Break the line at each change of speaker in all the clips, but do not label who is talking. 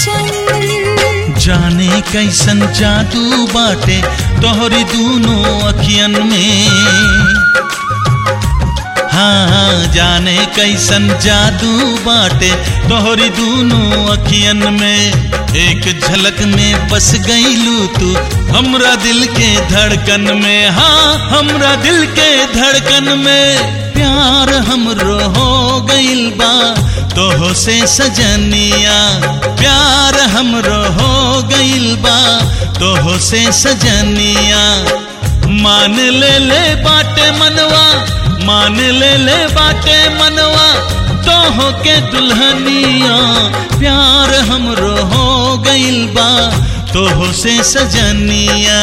सजन।
जाने कैसन जादू बाटे तोहरी दूनों अखियन में। हाँ, जाने कैसन जादू बाटे तोहरी दूनों अखियन में। एक झलक में बस गईलू तू हमरा दिल के धड़कन में। हाँ, हमरा दिल के धड़कन में। प्यार हमरो हो गइल बा तोह से सजनिया। प्यार हमरो हो गइल बा तोह से सजनिया। मान ले बाटे मनवा, मान ले बाटे मनवा तोह के दुल्हनिया। प्यार हमरो हो गइल बा तोह से सजनिया।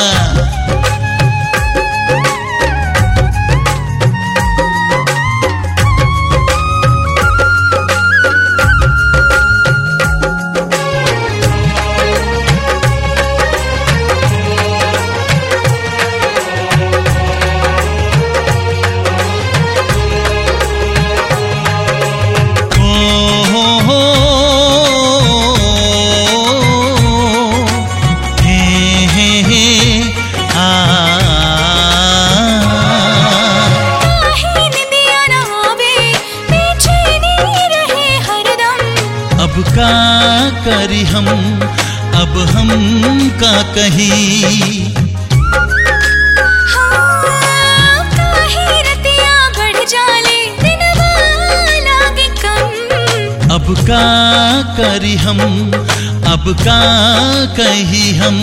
अब का करी हम, अब हम का कही।
हाँ, काहे रतिया बढ़ जाले दिनवा लागे कम।
अब का करी हम, अब का कही हम।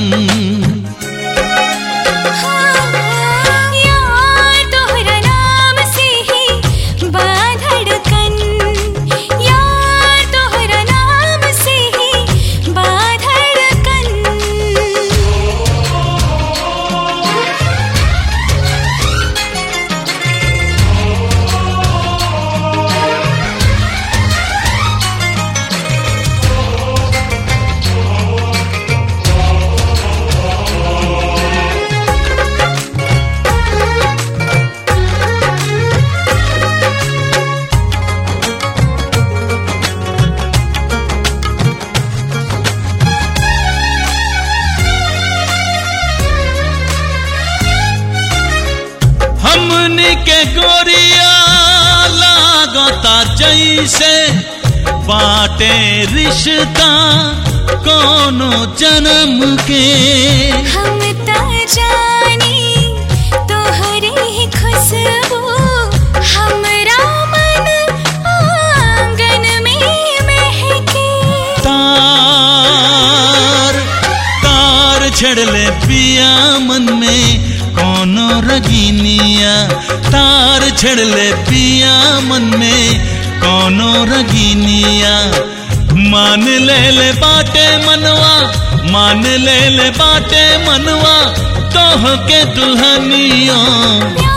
हमनी के गोरिया लागता जैसे बाटे रिश्ता कोनो जन्म के।
हम ता जानी तोहरे ही खुशबू हमरा मन आंगन में महके।
तार तार छड़ले पिया मन में कोनो रगीनिया। तार छड़ले पिया मन में कोनो रगीनिया। मान ले बाटे मनवा, मान ले बाटे मनवा तोह के दुल्हनिया।